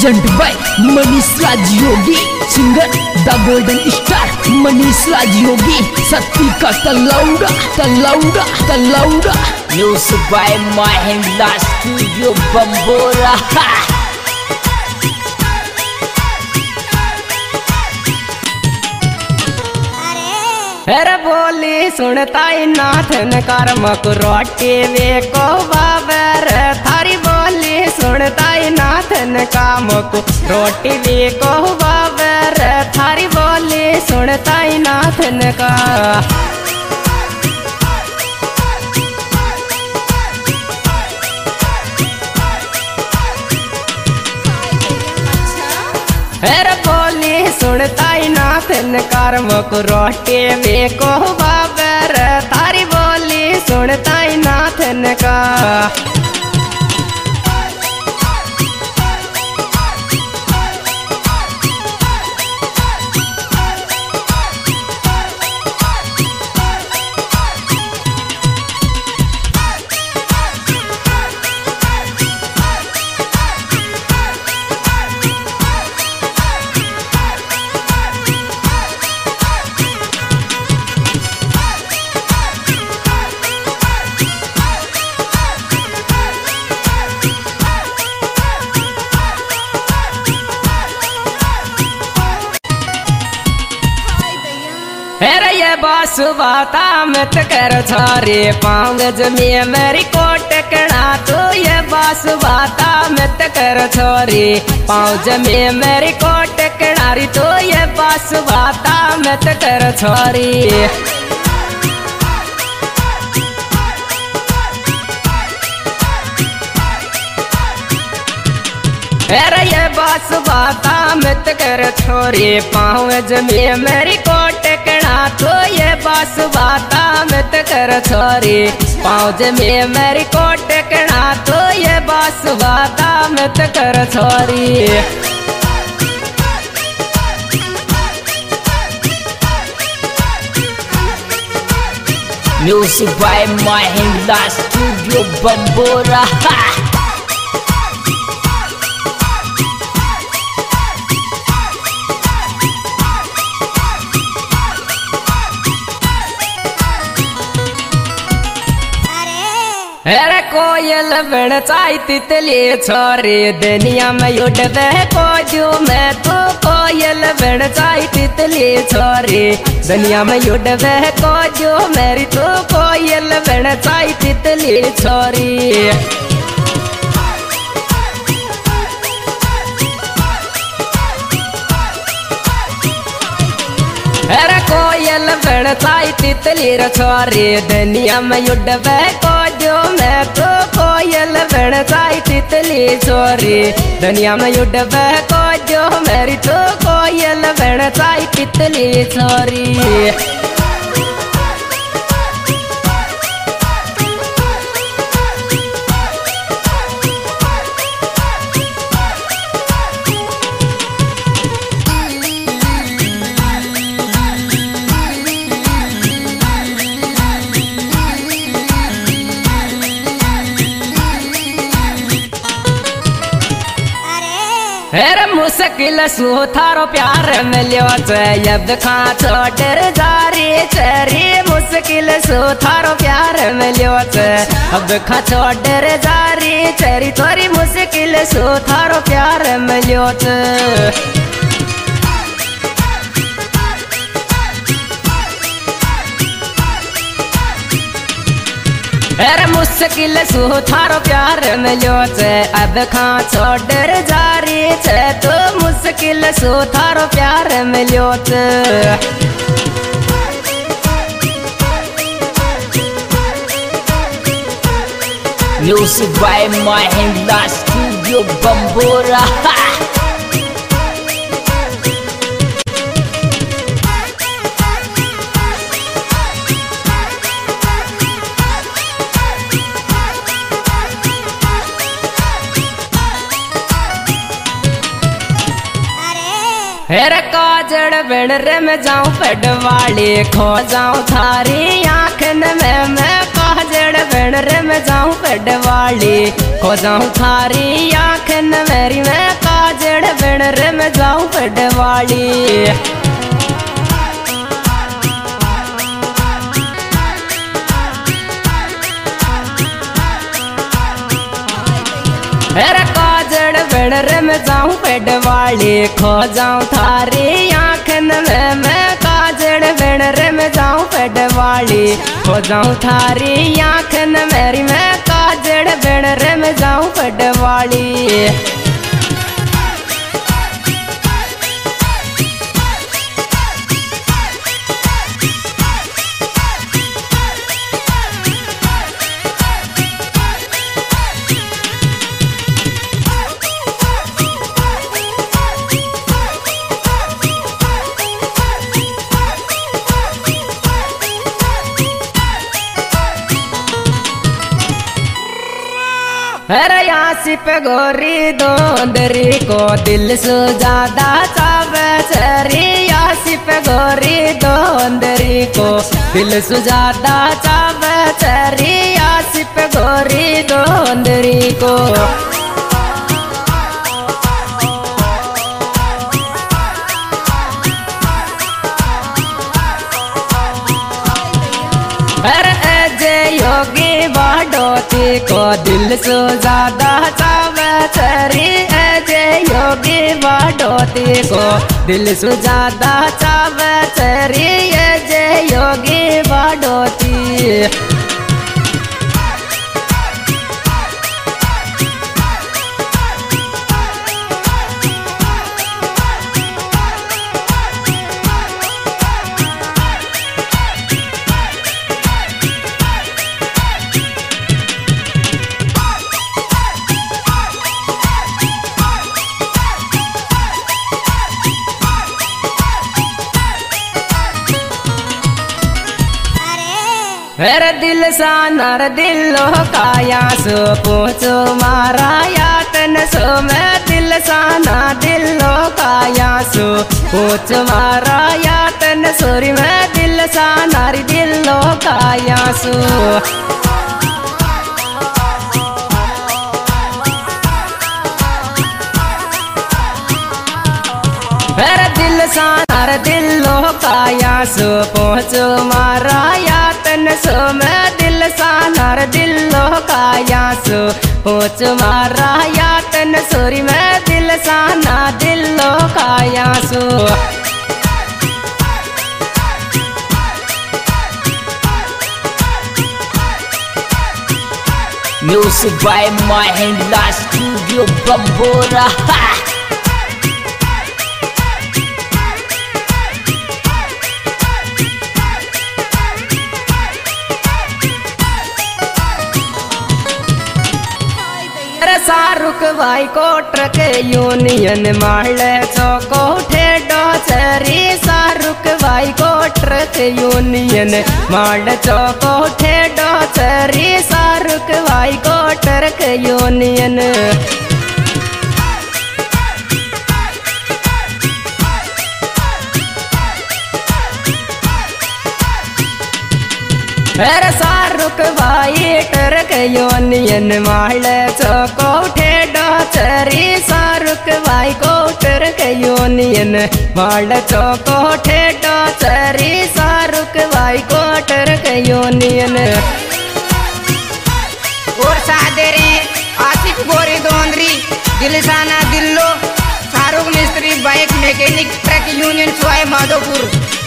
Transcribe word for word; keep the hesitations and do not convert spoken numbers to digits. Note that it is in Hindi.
Present by Manish Raj Yogi, singer the golden star Manish Raj Yogi, सत्ती का तलौड़ा तलौड़ा तलौड़ा। Music by Mahindra studio Bambora. अरे बोली सुनता नाथन कर्मक रोटी वे को बाबर थारी बोली सुनता नाथन कामक रोटी वे को बाबर थारी बोली सुनता नाथन का। अरे बोली सुनता नाथन कर्मक रोटी वे को बाबर थारी बोली सुनता नाथन का। अरे ये बास बाता मत कर छारे पांग जमी मेरी कोट कणा तो ये बास बाता मत कर छोरी पाँव जमी मेरी कोट कणारी तो ये बास बाता मत कर छोरी। अरे ये बास बाता मत कर छोरी पाँव जमी मेरी कोट कणा तो ये बास बाता मत कर छोरी पाँव जमी मेरी कोट कणा तो ये बास बाता मत कर छोरी। Music by Mahindra studio Bambora. अरे कोयल बन चाई तितली छोरी दुनिया में उड़वे को जो मैं तो कोयल बन चाई तितली छोरी दुनिया में उड़वे को जो मेरी तो कोयल बन चाई तितली छोरी। अरे कोयल बन चाई तितली छोरी दुनिया में उड़वे को जो मैं तो कोयल बन चाई तितली छोरी दुनिया में उड़वे को जो मेरी तो कोयल बन चाई तितली छोरी। अरे मुश्किल सु थारो प्यार मिलो जब खा छोटर जारी चरी मुश्किल सु थारो प्यार मिलो अब खा छोटर जारी चरी थोड़ी मुश्किल सु थारो प्यार मिलो। अरे मुश्किल सु थारो प्यार मिलो अब खा छोड़र जारी छे तो मुश्किल सु थारो प्यार मिलो। Music by Mahindra studio Bambora. अरे काजड़ बन रे मैं जाऊं पडवाली खो जाऊं थारी आँखन में मैं काजड़ बन रे मैं जाऊं पडवाली खो जाऊं थारी आँखन मेरी मैं काजड़ बहन रे मैं जाऊं पडवाली। अरे काजड़ बहन रे मैं जाऊं पडवाली, खो जाऊं थारी आँखन में मैं। काजड़ बहन रे मैं जाऊं पडवाली, खो जाऊं थारी आँखन मेरी मैं। काजड़ बहन रे मैं जाऊं पडवाली। अरे यासिप गोरी दोंदरी को दिल से ज्यादा चावे चरी। यासिप गोरी दोंदरी को दिल से ज्यादा चावे चरी। यासिप गोरी दोंदरी को योगी बाडोती को दिल से ज्यादा चावे चरी। जय योगी बाडोती को दिल से ज्यादा चावे चरी। जय योगी बाडोती। अरे दिल सा नर दिलो काया सो पूछो मारा यातन सो। मैं दिल सा ना दिलो काया सो पूछ मारा यातन सोरी। मैं दिल सा नारी दिलो काया सो। अरे दिल सा नर दिलो काया सो पूछो मारा यातन सो। मैं दिल सा नर दिलो काया सो पूछ मारा यातन सोरी। मैं दिल सा ना दिलो काया सो। Music by Mahindra Studio Bambora. Shahrukh भाई को ट्रक यूनियन माल चौको ठेडो चरी। शाहरुख भाई को ट्रक यूनियन माल चौको ठेडो चरी। शाहरुख भाई को ट्रक यूनियन अरे शाहरुख भाई ट्रक यूनियन माल चौको ठेडो चरी। शाहरुख भाई को ट्रक यूनियन माल चौको ठेडो चरी। शाहरुख भाई को ट्रक यूनियन और सादरे आसिफ गोरी दोंदरी दिलसाना दिल्लो शाहरुख मिस्त्री bike mechanic truck union Sawai Madhopur.